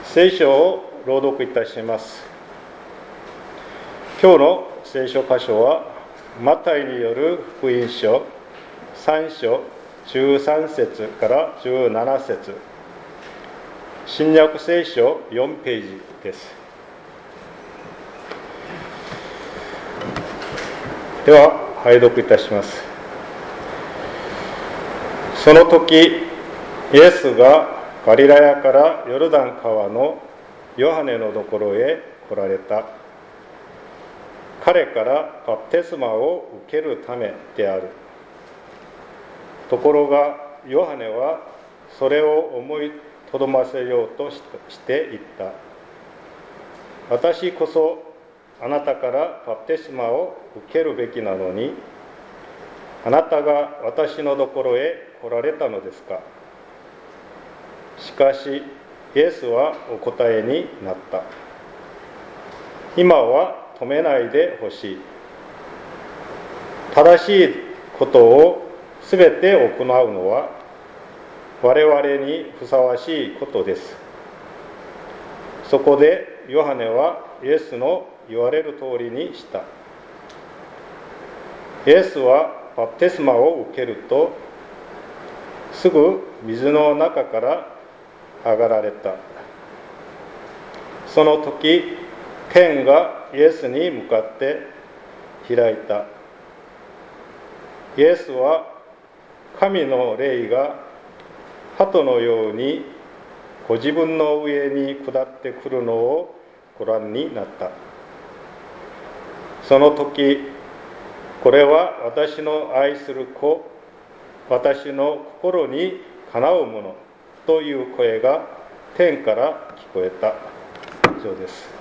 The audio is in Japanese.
聖書を朗読いたします。今日の聖書箇所はマタイによる福音書3章13節から17節、新約聖書4ページです。では拝読いたします。その時イエスがガリラヤからヨルダン川のヨハネのところへ来られた。彼からバプテスマを受けるためである。ところがヨハネはそれを思いとどませようとして言った。私こそあなたからバプテスマを受けるべきなのに、あなたが私のところへ来られたのですか。しかしイエスはお答えになった。今は止めないでほしい。正しいことをすべて行うのは我々にふさわしいことです。そこでヨハネはイエスの言われる通りにした。イエスはバプテスマを受けるとすぐ水の中から上がられた。その時天がイエスに向かって開いた。イエスは神の霊が鳩のようにご自分の上に下ってくるのをご覧になった。その時、これは私の愛する子、私の心にかなうものという声が天から聞こえた。以上です。